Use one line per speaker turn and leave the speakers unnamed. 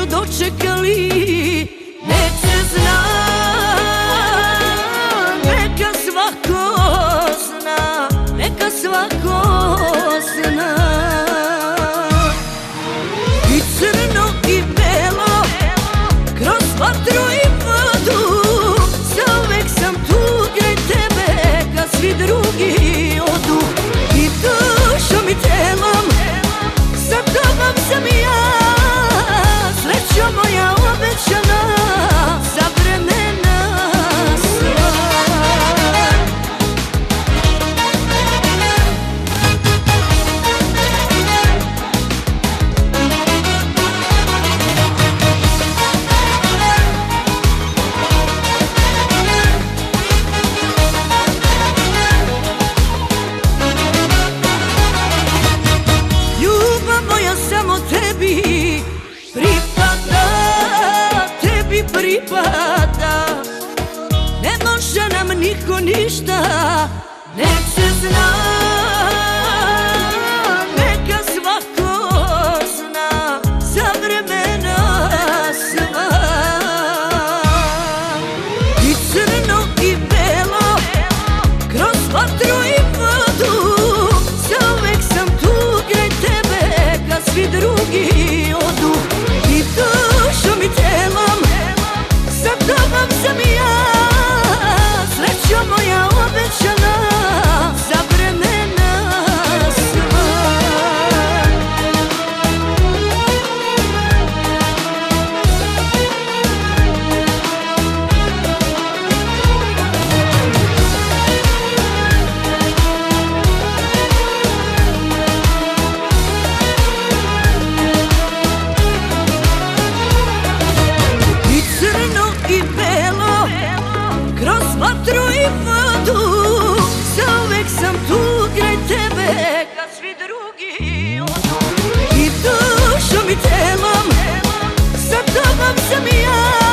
sreću dočekali. Neće znat, neka svako zna, neka svako zna. I crno i belo, kroz vatru i vodu, zauvek sam tu kraj tebe kad svi drugi odu. I dušom i telom sa tobom sam i ja, srećo moja obećana za vremena sva. Ljubav moja samo tebi pripada, tebi pripada. Ne može nam niko ništa, nek se zna, neka svako zna za vremena sva. I crno i belo, kroz vatru i vodu, zauvek sam tu kraj tebe kad svi drugi odu. I dušom i telom sa tobom sam i ja, srećo moja obećana za vremena sva. I crno i belo, kroz vatru i vodu, zauvek sam tu kraj tebe kad svi drugi odu. I dušom i telom sa tobom sam i ja,